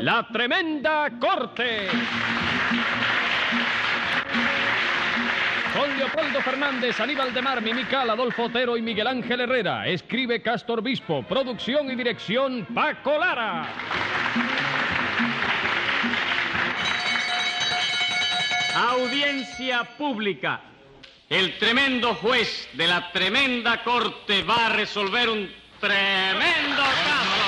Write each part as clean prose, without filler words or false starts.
La Tremenda Corte. Con Leopoldo Fernández, Aníbal de Mar, Mimical, Adolfo Otero y Miguel Ángel Herrera. Escribe Castor Bispo. Producción y dirección Paco Lara. Audiencia pública. El tremendo juez de la tremenda corte va a resolver un tremendo caso.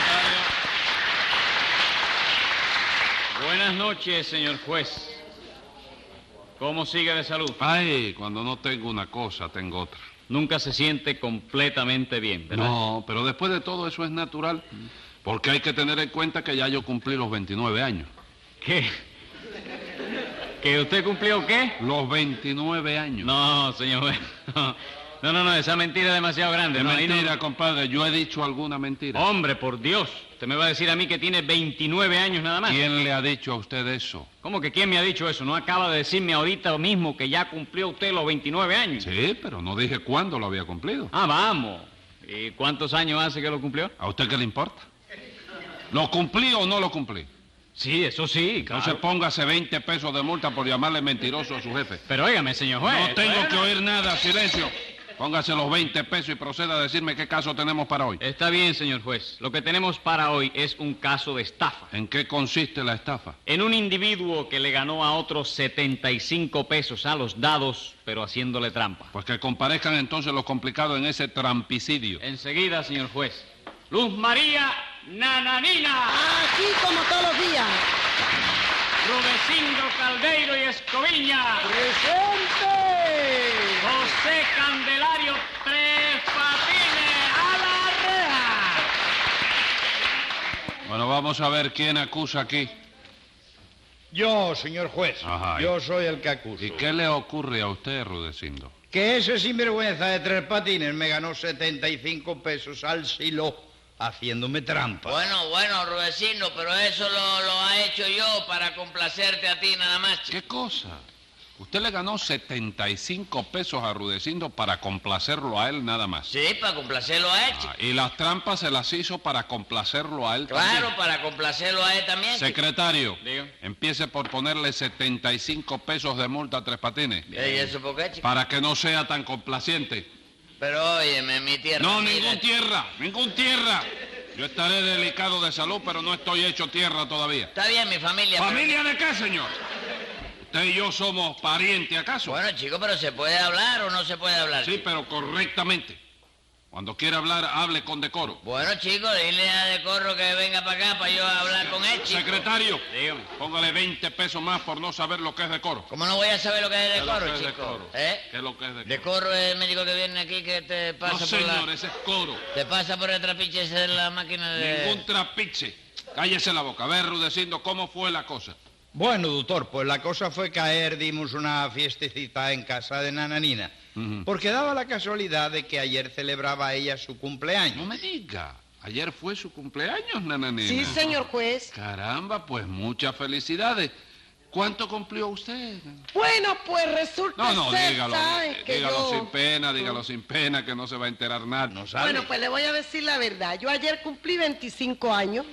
Buenas noches, señor juez. ¿Cómo sigue de salud? Ay, cuando no tengo una cosa, tengo otra. Nunca se siente completamente bien, ¿verdad? No, pero después de todo eso es natural. Porque hay que tener en cuenta que ya yo cumplí los 29 años. ¿Qué? ¿Que usted cumplió qué? Los 29 años. No, señor juez. No, esa mentira es demasiado grande. ¿Qué No, ahí mentira, no. compadre? ¿Yo he dicho alguna mentira? Hombre, por Dios. Usted me va a decir a mí que tiene 29 años nada más. ¿Quién le ha dicho a usted eso? ¿Cómo que quién me ha dicho eso? ¿No acaba de decirme ahorita mismo que ya cumplió usted los 29 años? Sí, pero no dije cuándo lo había cumplido. Ah, vamos. ¿Y cuántos años hace que lo cumplió? ¿A usted qué le importa? ¿Lo cumplí o no lo cumplí? Sí, eso sí, claro. Entonces póngase 20 pesos de multa por llamarle mentiroso a su jefe. Pero óigame, señor juez. No tengo bueno. que oír nada, silencio. Póngase los 20 pesos y proceda a decirme qué caso tenemos para hoy. Está bien, señor juez. Lo que tenemos para hoy es un caso de estafa. ¿En qué consiste la estafa? En un individuo que le ganó a otros 75 pesos a los dados, pero haciéndole trampa. Pues que comparezcan entonces los complicados en ese trampicidio. Enseguida, señor juez. Luz María Nananina. Aquí como todos los días. Rudecindo Caldeiro y Escoviña. ¡Presente! José Candelario Tres Patines. ¡A la reja! Bueno, vamos a ver quién acusa aquí. Yo, señor juez, Ajá, yo soy el que acuso. ¿Y qué le ocurre a usted, Rudecindo? Que ese sinvergüenza de Tres Patines me ganó 75 pesos al silo haciéndome trampa. Bueno, Rudecindo, pero eso lo ha hecho yo para complacerte a ti nada más. ¿Qué cosa? Usted le ganó 75 pesos a Rudecindo para complacerlo a él nada más. Sí, para complacerlo a él, chico. Y las trampas se las hizo para complacerlo a él Claro, también. para complacerlo a él también, chico. Secretario, Diga. empiece por ponerle 75 pesos de multa a Tres Patines. ¿Y eso por qué, chico? Para que no sea tan complaciente. Pero óyeme, mi tierra. No, mira, ningún tierra. Yo estaré delicado de salud, pero no estoy hecho tierra todavía. Está bien, mi familia. pero- ¿Familia de qué, señor? ¿Usted y yo somos parientes, acaso? Bueno, chico, pero ¿se puede hablar o no se puede hablar? Sí, chico? pero correctamente. Cuando quiera hablar, hable con decoro. Bueno, chico, dile a Decorro que venga para acá para yo hablar con él, chico. Secretario, Dígame. póngale 20 pesos más por no saber lo que es decoro. ¿Cómo no voy a saber lo que es ¿Qué es lo Decorro, que es chico? decoro? ¿Eh? ¿Qué es lo que es decoro? Decorro es el médico que viene aquí que te pasa No, por señor, la... ese es coro. Te pasa por el trapiche ese de la máquina de... Ningún trapiche. Cállese la boca. A ver, Rudecindo, ¿cómo fue la cosa? Bueno, doctor, pues la cosa fue que ayer dimos una fiestecita en casa de Nananina. Ujú. Porque daba la casualidad de que ayer celebraba ella su No cumpleaños. me diga. Ayer fue su cumpleaños, nananina. Sí, señor juez. Caramba, pues muchas felicidades. ¿Cuánto cumplió usted? Bueno, pues resulta No, ser, dígalo. ¿sabes? Que Dígalo yo... sin pena, que no se va a enterar nadie. ¿No sabe? Bueno, pues le voy a decir la verdad. Yo ayer cumplí 25 años.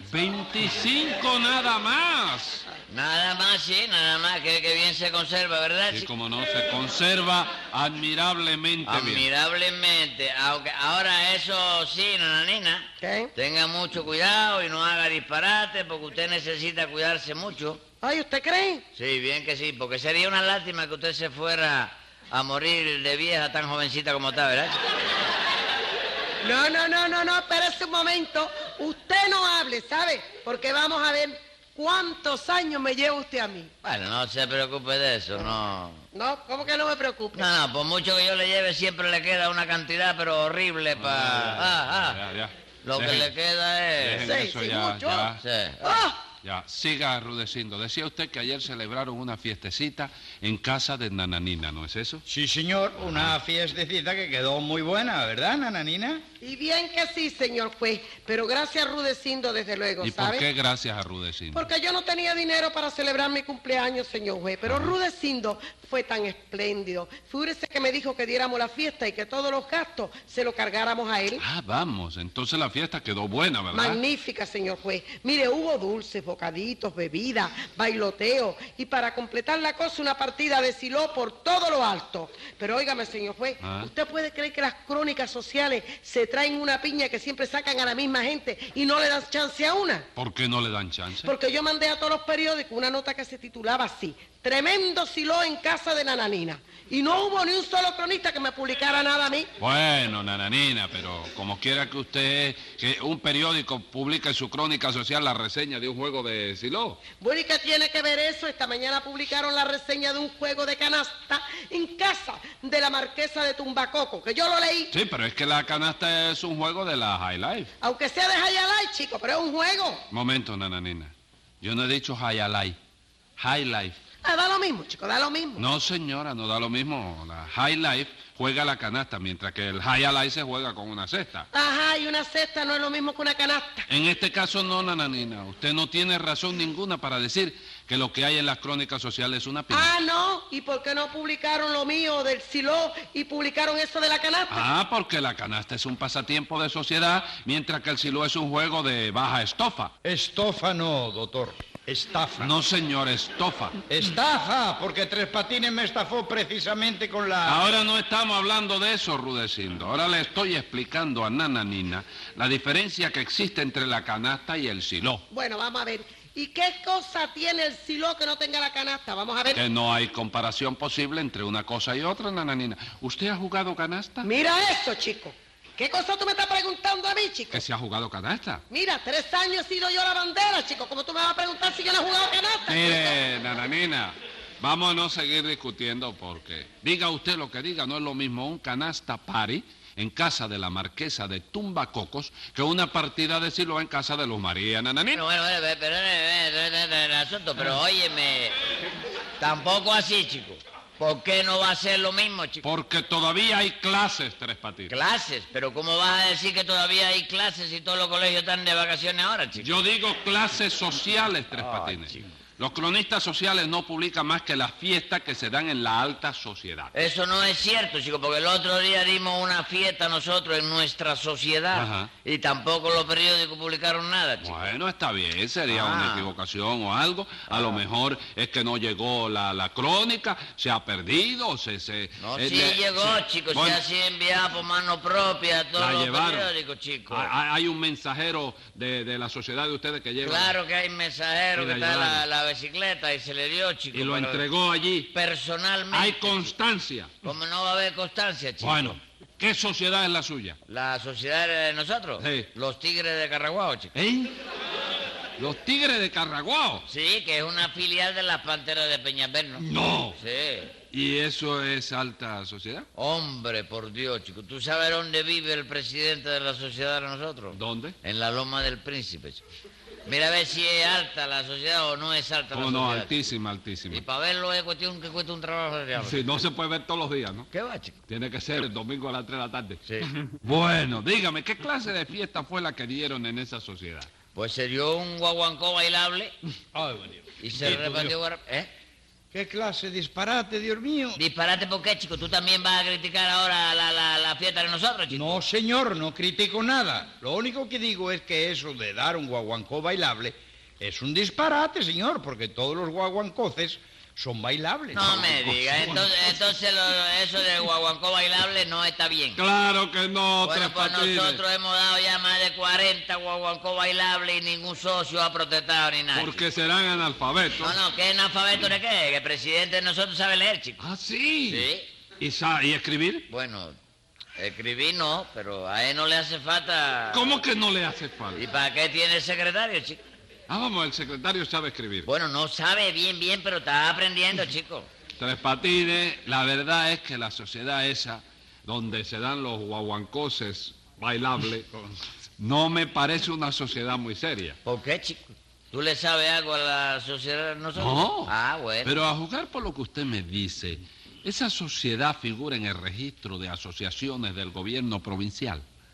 25 nada más. Nada más, sí, nada más, que bien se conserva, ¿verdad, Y chico? como no, se conserva admirablemente bien. Admirablemente. Aunque ahora eso sí, nananina, ¿Qué? tenga mucho cuidado y no haga disparate porque usted necesita cuidarse mucho. Ay, ¿usted cree? Sí, bien que sí, porque sería una lástima que usted se fuera a morir de vieja tan jovencita como está, ¿verdad, chico? No, espérese un momento. Usted no hable, ¿sabe? Porque vamos a ver cuántos años me lleva usted a mí. Bueno, no se preocupe de eso, no. No, ¿cómo que no me preocupe? No, por mucho que yo le lleve, siempre le queda una cantidad, pero horrible para... Ya. Lo que Dejen- le queda es... dejen Sí, eso sí, ya, mucho. ya. Sí. ¡Ah! Ya, siga Rudecindo. Decía usted que ayer celebraron una fiestecita en casa de Nananina, ¿no es eso? Sí, señor, una fiestecita que quedó muy buena, ¿verdad, Nananina? Y bien que sí, señor juez, pero gracias a Rudecindo, desde luego, ¿Y ¿sabe? por qué gracias a Rudecindo? Porque yo no tenía dinero para celebrar mi cumpleaños, señor juez, pero Rudecindo fue tan espléndido. Figúrese que me dijo que diéramos la fiesta y que todos los gastos se lo cargáramos a él. Ah, vamos, entonces la fiesta quedó buena, ¿verdad? Magnífica, señor juez. Mire, hubo dulces, bocaditos, bebidas, bailoteo y para completar la cosa una partida de siló por todo lo alto. Pero óigame, señor juez, ¿usted puede creer que las crónicas sociales se traen una piña que siempre sacan a la misma gente y no le dan chance a una? ¿Por qué no le dan chance? Porque yo mandé a todos los periódicos una nota que se titulaba así: Tremendo siló en casa de Nananina. Y no hubo ni un solo cronista que me publicara nada a mí. Bueno, Nananina, pero como quiera que usted, que un periódico publique en su crónica social la reseña de un juego de siló. Bueno, ¿y qué tiene que ver eso? Esta mañana publicaron la reseña de un juego de canasta en casa de la marquesa de Tumbacoco, que yo lo leí. Sí, pero es que la canasta es un juego de la High Life. Aunque sea de Hayalay, chico, pero es un juego. Momento, Nananina. Yo no he dicho High Life. High Life. Ah, da lo mismo, chico, da lo mismo. No, señora, no da lo mismo. La High Life juega la canasta, mientras que el High Life se juega con una cesta. Ajá, y una cesta no es lo mismo que una canasta. En este caso no, Nananina. Usted no tiene razón ninguna para decir que lo que hay en las crónicas sociales es una piña. Ah, no, ¿y por qué no publicaron lo mío del siló y publicaron eso de la canasta? Ah, porque la canasta es un pasatiempo de sociedad, mientras que el siló es un juego de baja estofa. Estofa no, doctor. Estafa. No, señor, estofa. Estafa, porque Tres Patines me estafó precisamente con la... Ahora no estamos hablando de eso, Rudecindo. Ahora le estoy explicando a Nananina la diferencia que existe entre la canasta y el siló. Bueno, vamos a ver. ¿Y qué cosa tiene el siló que no tenga la canasta? Vamos a ver. Que no hay comparación posible entre una cosa y otra, Nananina. ¿Usted ha jugado canasta? Mira eso, chico. ¿Qué cosa tú me estás preguntando a mí, chico? ¿Que se ha jugado canasta? Mira, 3 años he sido yo la bandera, chico. ¿Cómo tú me vas a preguntar si yo no he jugado canasta? Mire, Nananina, vamos a no seguir discutiendo porque diga usted lo que diga, no es lo mismo un canasta party en casa de la marquesa de Tumbacocos que una partida de siló en casa de Luz María, Nananina. Bueno, pero el asunto, pero óyeme, tampoco así, chico. ¿Por qué no va a ser lo mismo, chico? Porque todavía hay clases, Tres Patines. Clases, pero ¿cómo vas a decir que todavía hay clases y todos los colegios están de vacaciones ahora, chico? Yo digo clases sociales, Tres Ay, Patines. chico. Los cronistas sociales no publican más que las fiestas que se dan en la alta sociedad. Eso no es cierto, chico, porque el otro día dimos una fiesta nosotros en nuestra sociedad. Ajá. Y tampoco los periódicos publicaron nada, chico. Bueno, está bien, sería una equivocación o algo. A lo mejor es que no llegó la crónica, se ha perdido, No, sí llegó, chico, bueno, se ha sido enviada por mano propia a todos la los llevaron. periódicos, chico. Hay un mensajero de la sociedad de ustedes que lleva. Claro que hay mensajero Y que la está en llevaron. la bicicleta y se le dio, chico. Y lo pero entregó allí. personalmente. Hay chico. constancia. ¿Cómo no va a haber constancia, chico? Bueno, ¿qué sociedad es la suya? La sociedad de nosotros. Sí. Los Tigres de Carraguao, chico. ¿Eh? Los Tigres de Carraguao. Sí, que es una filial de las Panteras de Peñalver, ¿no? No. Sí. ¿Y eso es alta sociedad? Hombre, por Dios, chico. ¿Tú sabes dónde vive el presidente de la sociedad de nosotros? ¿Dónde? En la Loma del Príncipe, chico. Mira a ver si es alta la sociedad o no es alta la Oh, sociedad. no, altísima, altísima. Y para verlo es cuestión que cuesta un trabajo de diablo. Sí, no se puede ver todos los días, ¿no? ¿Qué va, chico? Tiene que ser el domingo a las 3 de la tarde. Sí. Bueno, dígame, ¿qué clase de fiesta fue la que dieron en esa sociedad? Pues se dio un guaguancó bailable y se repartió... ¿Eh? ¿Qué clase de disparate, Dios mío? Disparate, ¿por qué, chico? ¿Tú también vas a criticar ahora la fiesta de nosotros, chico? No, señor, no critico nada. Lo único que digo es que eso de dar un guaguancó bailable es un disparate, señor, porque todos los guaguancoces son bailables. No me digas, entonces eso del guaguancó bailable no está bien. Claro que no, Bueno, Tres pues Patines. nosotros hemos dado ya más de 40 guaguancó bailables y ningún socio ha protestado ni nada. Porque serán analfabetos. No, no, ¿qué analfabeto de qué? Que el presidente de nosotros sabe leer, chico. Ah, sí. Sí. ¿Y escribir? Bueno, escribir no, pero a él no le hace falta... ¿Cómo que no le hace falta? ¿Y para qué tiene el secretario, chico? Ah, vamos, el secretario sabe escribir. Bueno, no sabe bien, pero está aprendiendo, chico. Tres Patines, la verdad es que la sociedad esa, donde se dan los guaguancoses bailables, no me parece una sociedad muy seria. ¿Por qué, chico? ¿Tú le sabes algo a la sociedad de nosotros? No. Ah, bueno. Pero a juzgar por lo que usted me dice, esa sociedad figura en el registro de asociaciones del gobierno provincial.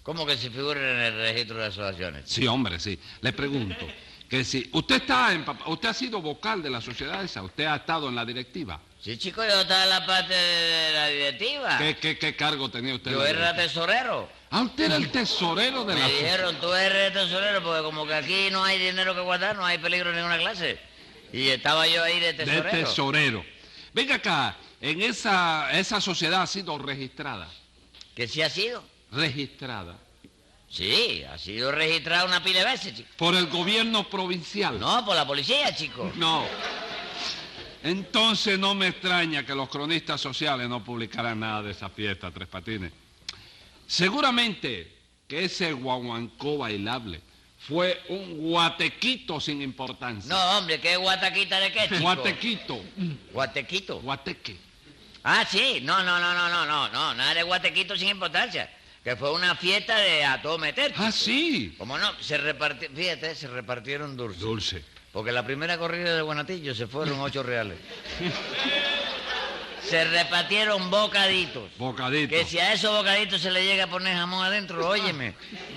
¿Cómo que se figura en el registro de asociaciones? Sí, hombre, sí. Le pregunto, que si usted usted ha sido vocal de la sociedad esa, usted ha estado en la directiva. Sí, chico, yo estaba en la parte de la directiva. ¿Qué cargo tenía usted? en Yo la era directiva? tesorero. Ah, usted era el tesorero de Me la dijeron, tú eres tesorero, porque como que aquí no hay dinero que guardar, no hay peligro en ninguna clase. Y estaba yo ahí de tesorero. de tesorero. Venga acá, en esa sociedad ha sido registrada. ¿Que sí ha sido? Registrada. Sí, ha sido registrado una pila de veces, chico. Por el gobierno provincial. No, por la policía, chico. No. Entonces no me extraña que los cronistas sociales no publicaran nada de esa fiesta, Tres Patines. Seguramente que ese guaguancó bailable fue un guatequito sin importancia. No, hombre, ¿qué guataquita de qué, chico? Guatequito. ¿Guatequito? Guateque. Ah, sí, no, nada de guatequito sin importancia. Que fue una fiesta de a todo meter. Ah, chico. sí. ¿Cómo no? Fíjate, se repartieron dulces. Dulce. Porque la primera corrida de Guanatillo se fueron 8 reales. Se repartieron bocaditos. Bocadito. Que si a esos bocaditos se le llega a poner jamón adentro, óyeme,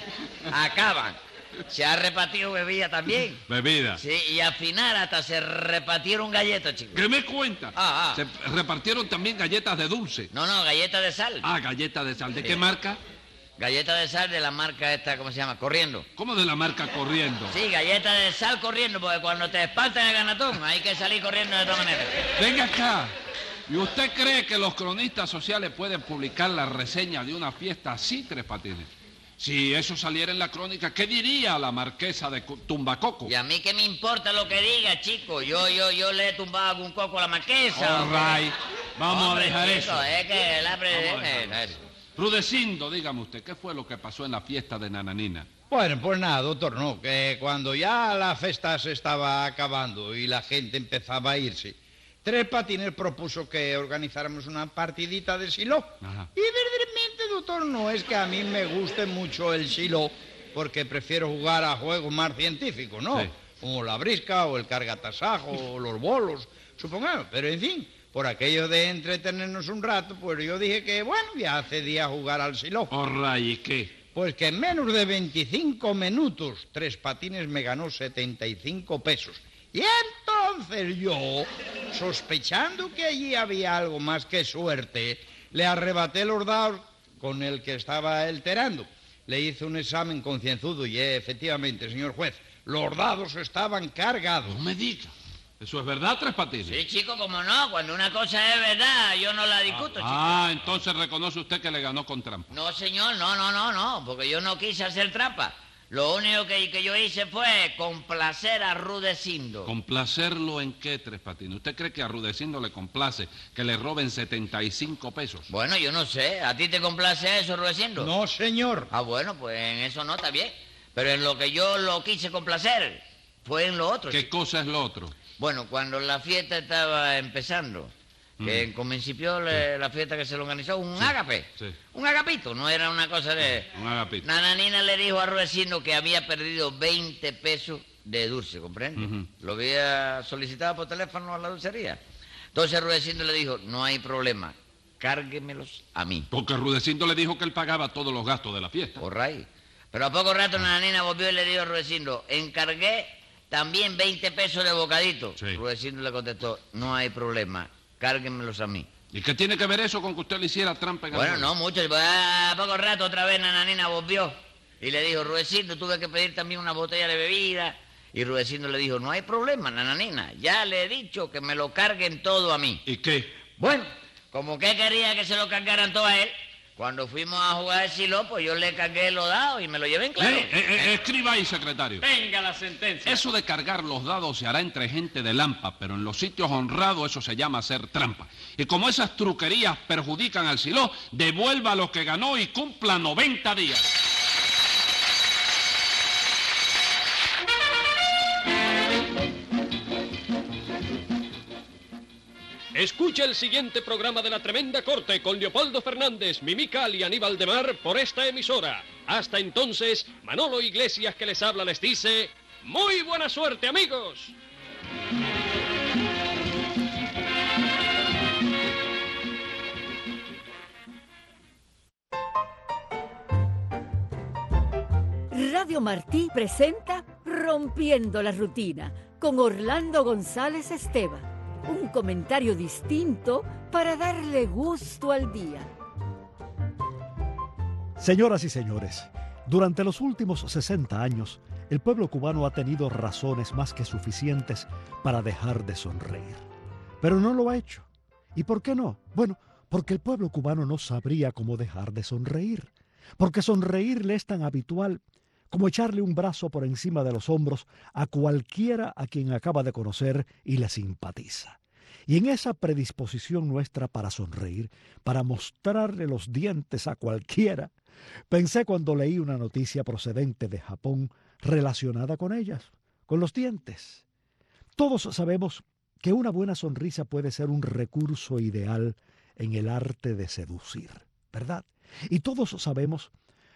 acaban. Se ha repartido bebida también. Bebida. Sí, y al final hasta se repartieron galletas, chicos. ¿Qué me cuenta? Ah. Se repartieron también galletas de dulce. No, galletas de sal. Ah, galletas de sal. ¿De Sí. qué marca? Galletas de sal de la marca esta, ¿cómo se llama? Corriendo. ¿Cómo de la marca Corriendo? Sí, galletas de sal corriendo, porque cuando te espantan el ganatón hay que salir corriendo de todas maneras. Venga acá. ¿Y usted cree que los cronistas sociales pueden publicar la reseña de una fiesta así, Tres Patines? Si eso saliera en la crónica, ¿qué diría la marquesa de Tumbacoco? Y a mí qué me importa lo que diga, chico. Yo le he tumbado algún coco a la marquesa. All right. Vamos Hombre, a dejar chico, eso. Es que la Vamos a dejarlo. Rudecindo, dígame usted, ¿qué fue lo que pasó en la fiesta de Nananina? Bueno, pues nada, doctor, no, que cuando ya la fiesta se estaba acabando y la gente empezaba a irse, Tres Patines propuso que organizáramos una partidita de siló. Ajá. Y verdaderamente, doctor, no es que a mí me guste mucho el siló, porque prefiero jugar a juegos más científicos, ¿no? Sí. Como la brisca o el cargatasajo o los bolos, supongamos. Pero, en fin, por aquello de entretenernos un rato, pues yo dije que, bueno, ya accedía a jugar al siló. All right, ¿y qué? Pues que en menos de 25 minutos Tres Patines me ganó 75 pesos. Y entonces yo, sospechando que allí había algo más que suerte, le arrebaté los dados con el que estaba alterando. Le hice un examen concienzudo y efectivamente, señor juez, los dados estaban cargados. No me diga. ¿Eso es verdad, Tres Patines? Sí, chico, como no. Cuando una cosa es verdad, yo no la discuto, chico. Ah, entonces reconoce usted que le ganó con trampa. No, señor, no, porque yo no quise hacer trampa. Lo único que yo hice fue complacer a Rudecindo. ¿Complacerlo en qué, Tres Patines? ¿Usted cree que a Rudecindo le complace que le roben 75 pesos? Bueno, yo no sé. ¿A ti te complace eso, Rudecindo? No, señor. Ah, bueno, pues en eso no está bien. Pero en lo que yo lo quise complacer fue en lo otro. ¿Qué chico. cosa es lo otro? Bueno, cuando la fiesta estaba empezando, que en principio la fiesta que se lo organizó, un ágape. sí. Un agapito, no era una cosa de... Un agapito. Nananina le dijo a Rudecindo que había perdido 20 pesos de dulce, ¿comprende? Ujú. Lo había solicitado por teléfono a la dulcería. Entonces Rudecindo le dijo, no hay problema, cárguemelos a mí. Porque Rudecindo le dijo que él pagaba todos los gastos de la fiesta. Por ahí. Pero a poco rato Nananina volvió y le dijo a Rudecindo, encargué también 20 pesos de bocadito. Sí. Rudecindo le contestó, no hay problema, cárguenmelos a mí. ¿Y qué tiene que ver eso con que usted le hiciera trampa en el Bueno, juego? no mucho. A poco rato otra vez Nananina volvió y le dijo, Rudecindo, tuve que pedir también una botella de bebida. Y Rudecindo le dijo, no hay problema, Nananina, ya le he dicho que me lo carguen todo a mí. ¿Y qué? Bueno, como que quería que se lo cargaran todo a él, cuando fuimos a jugar el siló, pues yo le cargué los dados y me lo llevé en claro. Escriba ahí, secretario. Venga la sentencia. Eso de cargar los dados se hará entre gente de lampa, pero en los sitios honrados eso se llama hacer trampa. Y como esas truquerías perjudican al siló, devuelva lo que ganó y cumpla 90 días. Escucha el siguiente programa de La Tremenda Corte con Leopoldo Fernández, Mimical y Aníbal de Mar por esta emisora. Hasta entonces, Manolo Iglesias que les habla les dice, ¡muy buena suerte, amigos! Radio Martí presenta Rompiendo la Rutina con Orlando González Esteban. Un comentario distinto para darle gusto al día. Señoras y señores, durante los últimos 60 años, el pueblo cubano ha tenido razones más que suficientes para dejar de sonreír. Pero no lo ha hecho. ¿Y por qué no? Bueno, porque el pueblo cubano no sabría cómo dejar de sonreír. Porque sonreír le es tan habitual como echarle un brazo por encima de los hombros a cualquiera a quien acaba de conocer y le simpatiza. Y en esa predisposición nuestra para sonreír, para mostrarle los dientes a cualquiera, pensé cuando leí una noticia procedente de Japón relacionada con ellas, con los dientes. Todos sabemos que una buena sonrisa puede ser un recurso ideal en el arte de seducir, ¿verdad? Y todos sabemos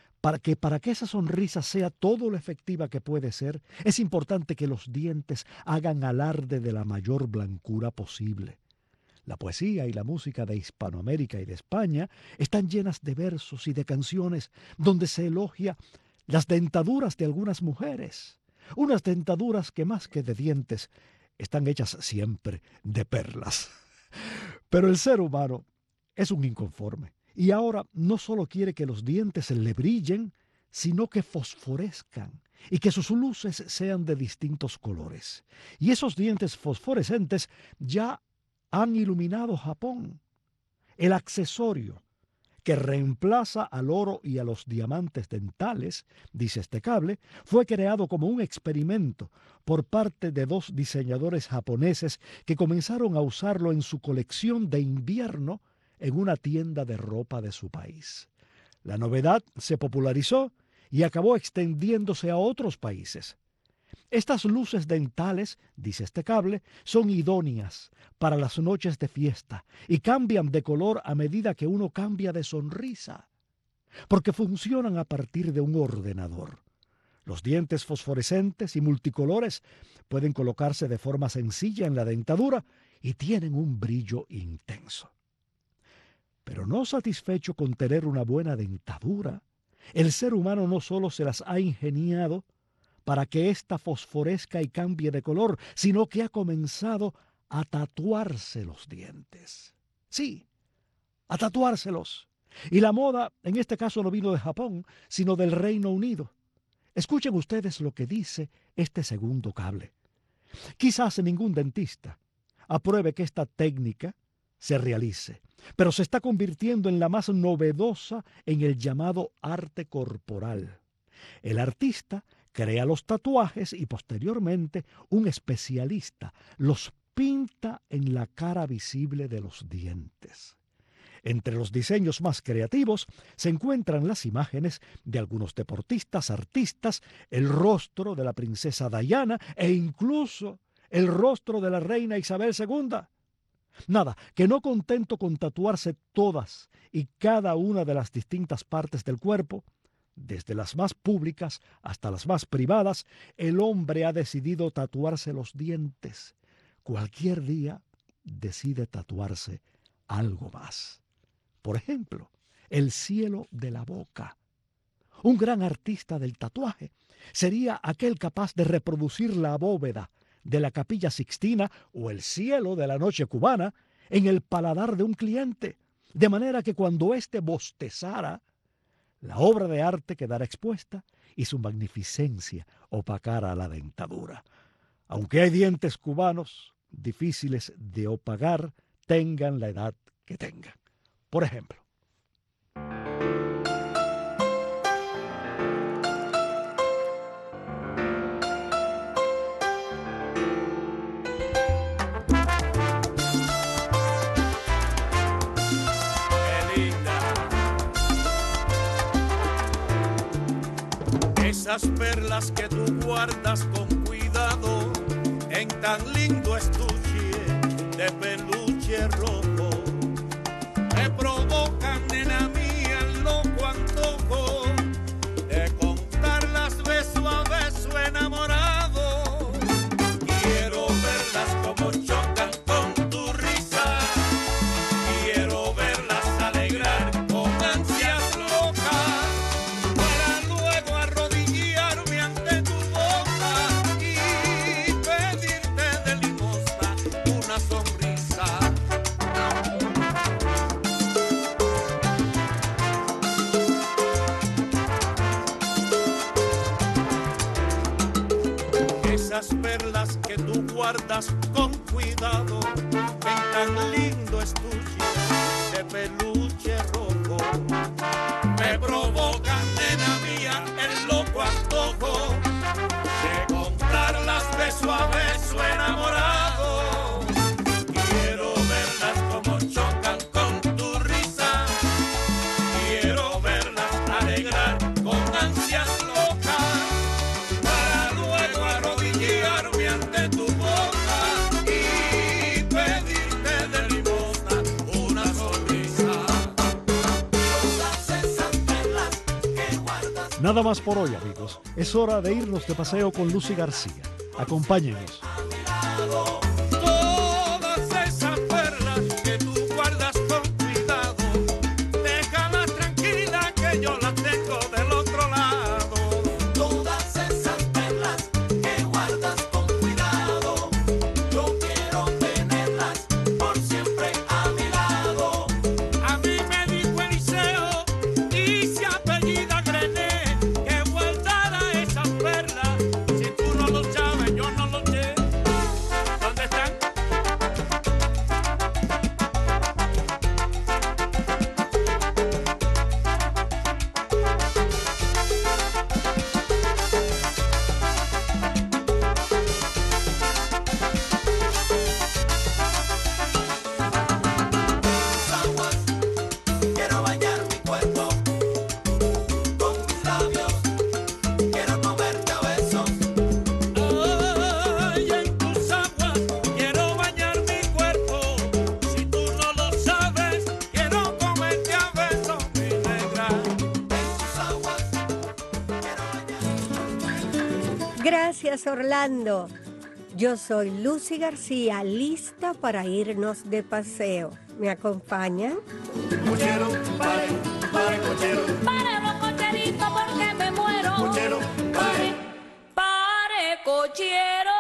para que esa sonrisa sea todo lo efectiva que puede ser, es importante que los dientes hagan alarde de la mayor blancura posible. La poesía y la música de Hispanoamérica y de España están llenas de versos y de canciones donde se elogia las dentaduras de algunas mujeres, unas dentaduras que más que de dientes están hechas siempre de perlas. Pero el ser humano es un inconforme. Y ahora no solo quiere que los dientes le brillen, sino que fosforezcan y que sus luces sean de distintos colores. Y esos dientes fosforescentes ya han iluminado Japón. El accesorio que reemplaza al oro y a los diamantes dentales, dice este cable, fue creado como un experimento por parte de 2 diseñadores japoneses que comenzaron a usarlo en su colección de invierno en una tienda de ropa de su país. La novedad se popularizó y acabó extendiéndose a otros países. Estas luces dentales, dice este cable, son idóneas para las noches de fiesta y cambian de color a medida que uno cambia de sonrisa, porque funcionan a partir de un ordenador. Los dientes fosforescentes y multicolores pueden colocarse de forma sencilla en la dentadura y tienen un brillo intenso. Pero no satisfecho con tener una buena dentadura, el ser humano no solo se las ha ingeniado para que ésta fosforezca y cambie de color, sino que ha comenzado a tatuarse los dientes. Sí, a tatuárselos. Y la moda, en este caso, no vino de Japón, sino del Reino Unido. Escuchen ustedes lo que dice este segundo cable. Quizás ningún dentista apruebe que esta técnica se realice, pero se está convirtiendo en la más novedosa en el llamado arte corporal. El artista crea los tatuajes y posteriormente un especialista los pinta en la cara visible de los dientes. Entre los diseños más creativos se encuentran las imágenes de algunos deportistas, artistas, el rostro de la princesa Diana e incluso el rostro de la reina Isabel II. Nada, que no contento con tatuarse todas y cada una de las distintas partes del cuerpo, desde las más públicas hasta las más privadas, el hombre ha decidido tatuarse los dientes. Cualquier día decide tatuarse algo más. Por ejemplo, el cielo de la boca. Un gran artista del tatuaje sería aquel capaz de reproducir la bóveda de la Capilla Sixtina o el cielo de la noche cubana en el paladar de un cliente, de manera que cuando éste bostezara, la obra de arte quedara expuesta y su magnificencia opacara la dentadura. Aunque hay dientes cubanos difíciles de opacar, tengan la edad que tengan. Por ejemplo, esas perlas que tú guardas con cuidado en tan lindo estuche de peluche rojo me provocan, nena mía, el loco antojo de contarlas beso a beso enamorado. Quiero verlas como chocan con tu risa, quiero verlas alegrar con ansias locas para luego arrodillar guardas con cuidado en tan lindo estuche de peluche rojo. Me provoca, nena mía, el loco antojo de comprarlas beso a beso enamorado. Quiero verlas como chocan con tu risa, quiero verlas alegrar con ansias locas, para luego arrodillarme ante tu boca y pedirte de limosna una sonrisa. Todas esas perlas que guardas. Nada más por hoy, amigos. Es hora de irnos de paseo con Lucy García. Acompáñenos. Todas esas perlas que tú guardas con cuidado, déjalas tranquilas que yo las tengo del otro lado. Todas esas perlas que guardas con cuidado, yo quiero tenerlas por siempre a mi lado. A mí me dijo Eliseo y se apellida Grené que guardara esas perlas. Si tú no lo sabes, yo no lo sé. ¿Dónde están? Aguas, quiero bañar mi cuerpo con mis labios, quiero comerte a besos. Ay, en tus aguas quiero bañar mi cuerpo. Si tú no lo sabes, quiero comerte a besos, mi negra. En tus aguas quiero bañar. Gracias, Orlando. Yo soy Lucy García, lista para irnos de paseo. ¿Me acompañan? Cochero, pare, pare, cochero. Pare los cocheritos porque me muero. Cochero, pare. Pare, cochero.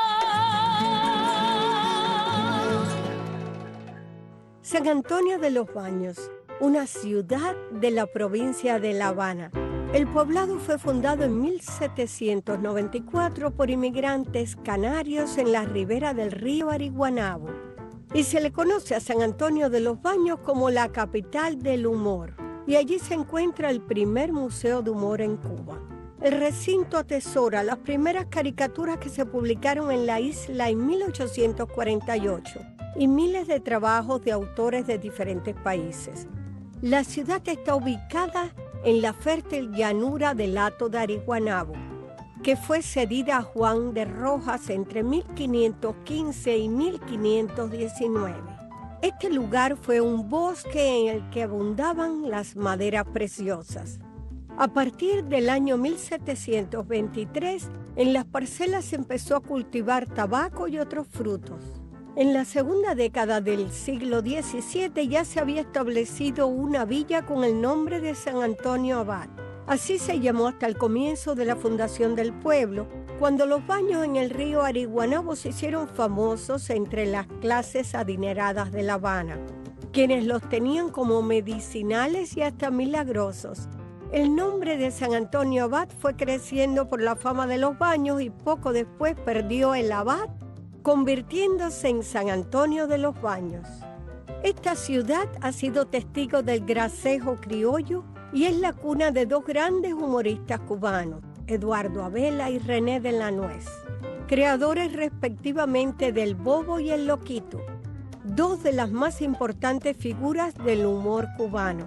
San Antonio de los Baños, una ciudad de la provincia de La Habana. El poblado fue fundado en 1794 por inmigrantes canarios en la ribera del río Ariguanabo. Y se le conoce a San Antonio de los Baños como la capital del humor. Y allí se encuentra el primer museo de humor en Cuba. El recinto atesora las primeras caricaturas que se publicaron en la isla en 1848 y miles de trabajos de autores de diferentes países. La ciudad está ubicada en la fértil llanura del Hato de Ariguanabo, que fue cedida a Juan de Rojas entre 1515 y 1519. Este lugar fue un bosque en el que abundaban las maderas preciosas. A partir del año 1723, en las parcelas se empezó a cultivar tabaco y otros frutos. En la segunda década del siglo XVII ya se había establecido una villa con el nombre de San Antonio Abad. Así se llamó hasta el comienzo de la fundación del pueblo, cuando los baños en el río Ariguanabo se hicieron famosos entre las clases adineradas de La Habana, quienes los tenían como medicinales y hasta milagrosos. El nombre de San Antonio Abad fue creciendo por la fama de los baños y poco después perdió el Abad, convirtiéndose en San Antonio de los Baños. Esta ciudad ha sido testigo del gracejo criollo y es la cuna de dos grandes humoristas cubanos, Eduardo Abela y René de la Nuez, creadores respectivamente del Bobo y el Loquito, dos de las más importantes figuras del humor cubano.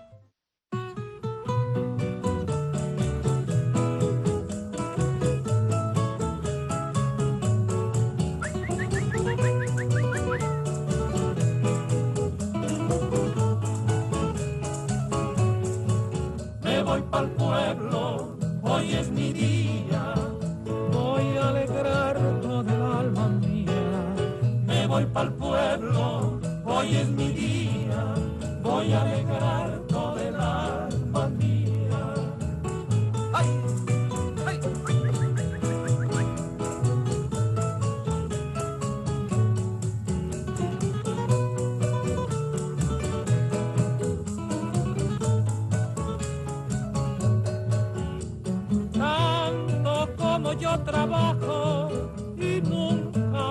Voy pa'l pueblo, hoy es mi día, voy a alegrar toda el alma mía. Me voy pa'l pueblo, hoy es mi día, voy a alegrar toda el alma mía. ¡Ay! ¡Ay! Yo trabajo y nunca